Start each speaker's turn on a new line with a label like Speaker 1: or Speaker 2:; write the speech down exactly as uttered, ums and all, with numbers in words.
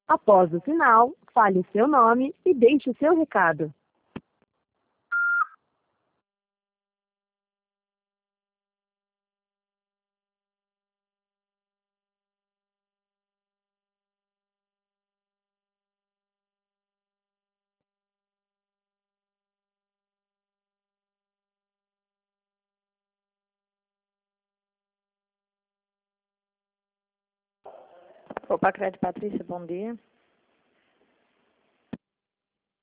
Speaker 1: Após o sinal, fale seu nome e deixe o seu recado.
Speaker 2: Opa, Crédito Patrícia, bom dia.